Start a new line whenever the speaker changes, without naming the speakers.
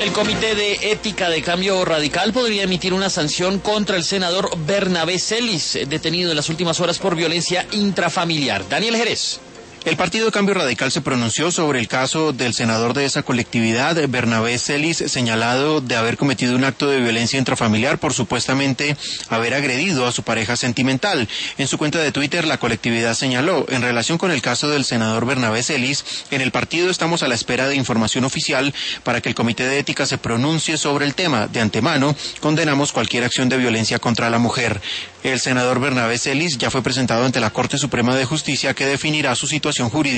El Comité de Ética de Cambio Radical podría emitir una sanción contra el senador Bernabé Celis, detenido en las últimas horas por violencia intrafamiliar. Daniel Jerez.
El Partido de Cambio Radical se pronunció sobre el caso del senador de esa colectividad, Bernabé Celis, señalado de haber cometido un acto de violencia intrafamiliar por supuestamente haber agredido a su pareja sentimental. En su cuenta de Twitter, la colectividad señaló: en relación con el caso del senador Bernabé Celis, en el partido estamos a la espera de información oficial para que el Comité de Ética se pronuncie sobre el tema. De antemano, condenamos cualquier acción de violencia contra la mujer. El senador Bernabé Celis ya fue presentado ante la Corte Suprema de Justicia, que definirá su situación jurídica